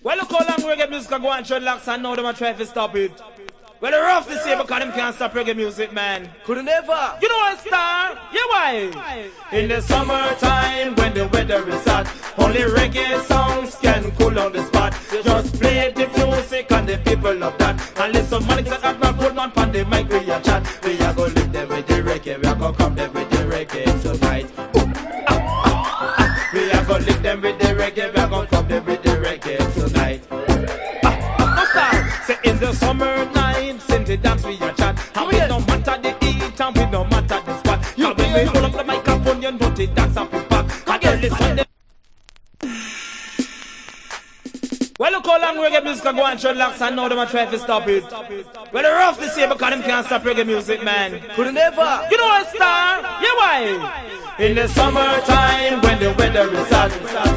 Well, look how long reggae music go on dreadlocks and now them a try to stop it. Well, they're rough this year because them can't stop reggae music, man. Couldn't ever. You know what, Star? Yeah, why? In the summertime when the weather is hot, only reggae songs can cool down the spot. Just play the music and the people love that. And listen, man, it's a hot man, put man on the mic, we a chat. We a go live them with the reggae, we a go come them with the reggae tonight. We a go live them with the reggae, we a go come them with the reggae tonight. Say in the summer night, in the dance we a chat. And we no matter the heat and we no matter the spot. And when we hold up the microphone, you know the dance up in back. And then listen the... Well, look how long reggae music go on dreadlocks and now them a try to stop it. Well, they're rough this year because them can't stop reggae music, man. Couldn't ever. You know what, Star? Yeah, why? In the summertime when the weather is hot,